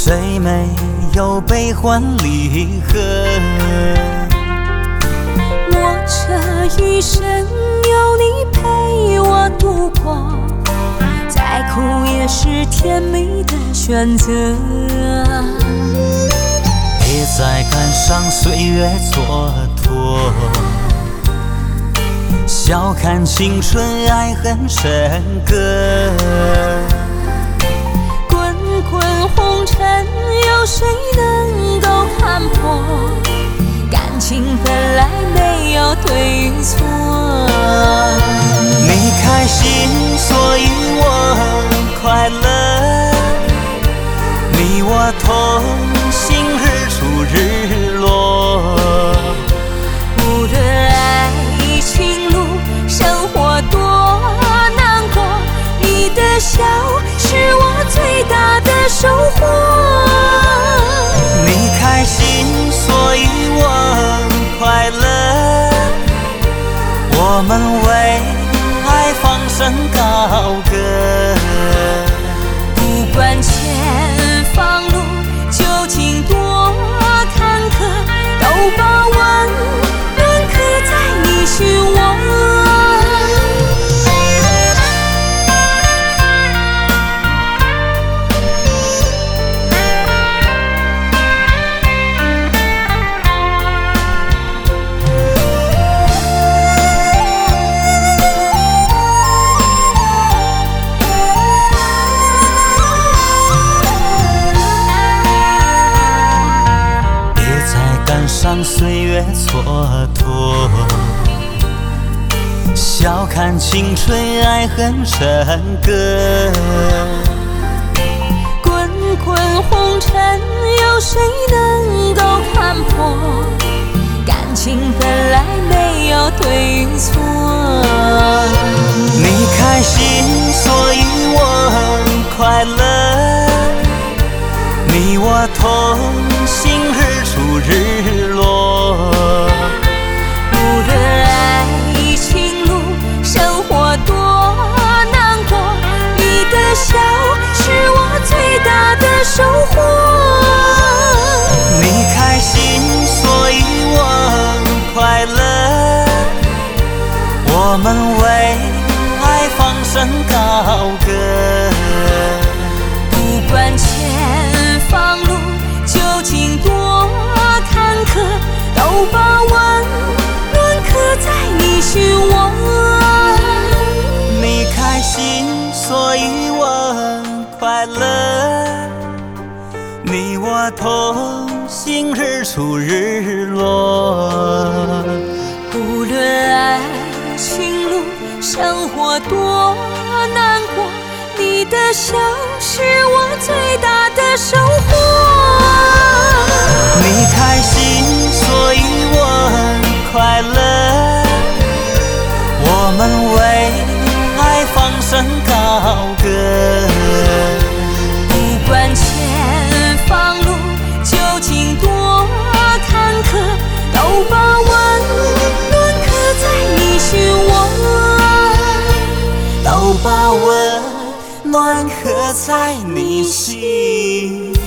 最没有悲欢离合。 我这一生有你陪我度过，再苦也是甜蜜的选择。 别再感伤岁月蹉跎，笑看青春爱恨笙歌。 滚滚红尘，有谁能够看破？感情本来没有对与错。 你开心，所以我快乐。你我同行，日出日落。 无论爱情路，生活多难过，你的笑是我最大的收获。 你开心，所以我快乐。我们为爱放声高歌。 不管前方路究竟多坎坷，都把温暖刻在你心窝。 让岁月蹉跎，笑看青春爱恨笙歌。 滚滚红尘，有谁能够看破？感情本来没有对与错。 你开心，所以我快乐。你我同行，日出日落。 无论爱情路，生活多难过，你的笑是我最大的收获。 你开心，所以我快乐。我们为爱放声高歌。 不管前方路究竟多坎坷，都把温暖刻在你心窝。 你开心，所以我快乐。你我同行，日出日落。 无论爱情路，生活多难过，你的笑是我最大的收获。 你开心，所以我快乐。我们为爱放声高歌。 不管前方路究竟多坎坷，都把温暖刻在你心窝。 都把温暖刻在你心